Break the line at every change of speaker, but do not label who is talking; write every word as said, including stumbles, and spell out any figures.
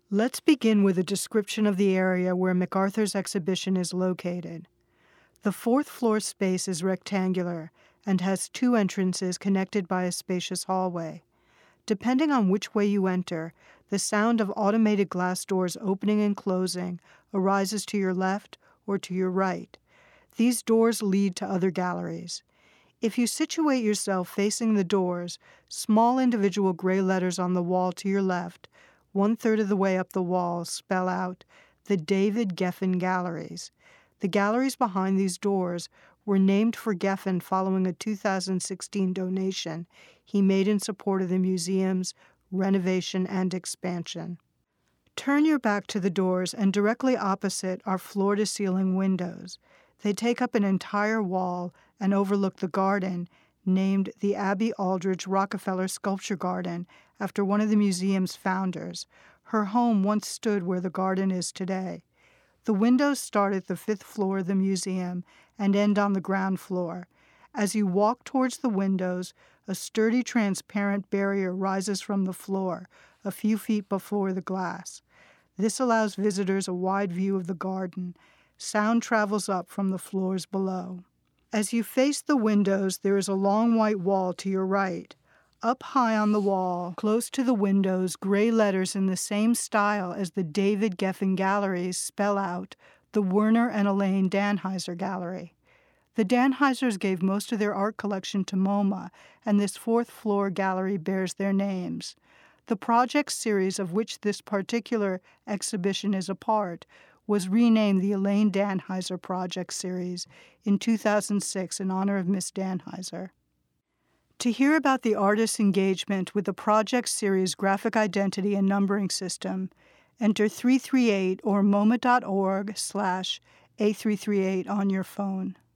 Let's begin with a description of the area where MacArthur's exhibition is located. The fourth floor space is rectangular and has two entrances connected by a spacious hallway. Depending on which way you enter, the sound of automated glass doors opening and closing arises to your left or to your right. These doors lead to other galleries. If you situate yourself facing the doors, small individual gray letters on the wall to your left, one-third of the way up the wall, spell out the David Geffen Galleries. The galleries behind these doors were named for Geffen following a two thousand sixteen donation he made in support of the museum's renovation and expansion. Turn your back to the doors, and directly opposite are floor-to-ceiling windows. They take up an entire wall and overlook the garden, named the Abby Aldrich Rockefeller Sculpture Garden after one of the museum's founders. Her home once stood where the garden is today. The windows start at the fifth floor of the museum and end on the ground floor. As you walk towards the windows, a sturdy transparent barrier rises from the floor, a few feet before the glass. This allows visitors a wide view of the garden. Sound travels up from the floors below. As you face the windows, there is a long white wall to your right. Up high on the wall, close to the windows, gray letters in the same style as the David Geffen Galleries spell out the Werner and Elaine Danheiser Gallery. The Danheisers gave most of their art collection to MoMA, and this fourth floor gallery bears their names. The project series of which this particular exhibition is a part was renamed the Elaine Danheiser Project Series in two thousand six in honor of Miss Danheiser. To hear about the artist's engagement with the project series graphic identity and numbering system, enter three three eight or moma dot org slash A three three eight on your phone.